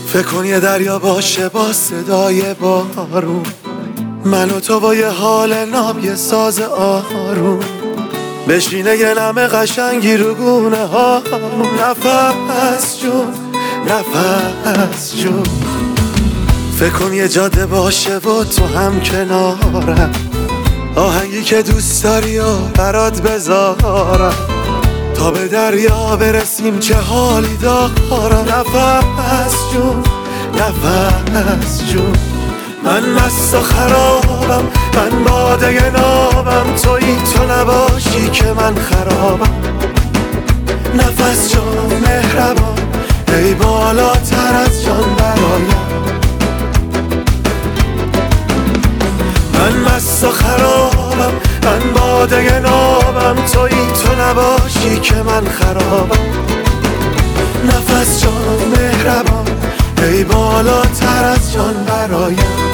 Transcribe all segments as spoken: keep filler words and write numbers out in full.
فکر کن یه دریا باشه با صدای بارون، من و تو با یه حال ناب یه ساز آروم، بشینه یه نم قشنگی رو گونه ها، نفس جون نفس جون. فکر کن یه جاده باشه و تو هم کنارم، آهنگی که دوست داری و برات بذارم، تا به دریا برسیم چه حالی دارم. نفس جون نفس جون، من مست و خرابم، من باده نابم، تویی تو نباشی که من خرابم. نفس جان مهربان، ای بالاتر از جان برایم. من مست و خرابم، من باده نابم، تویی تو نباشی که من خرابم. نفس جان مهربان، ای بالاتر از جان برایم.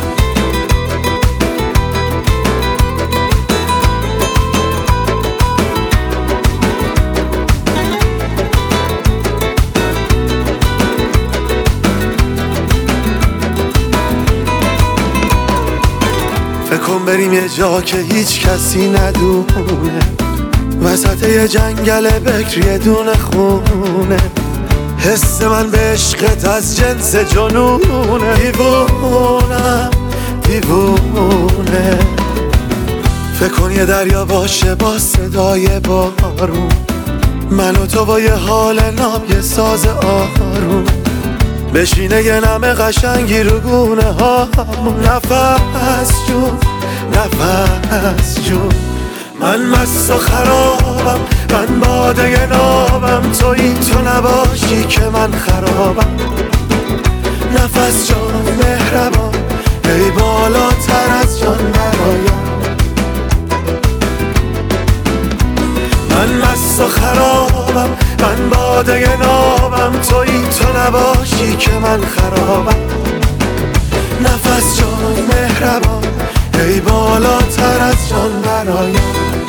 فکر کن بریم یه جا که هیچ کسی ندونه، وسط یه جنگل بکر یه دونه خونه، حس من به عشقت از جنس جنونه. دیوونم دیوونه، فکر کن یه دریا باشه با صدای بارون، من و تو با یه حال ناب یه ساز آروم، بشینه یه نم قشنگی رو گونه ها. نفس جون نفس جون، من مست و خرابم، من باده نابم، تویی تو نباشی که من خرابم. نفس جان مهربان، ای بالاتر از جان برایم. من مست و خرابم، من باده نابم، تویی تو نباشی که من خرابم. نفس جان مهربان، ای بالاتر از جان برایم.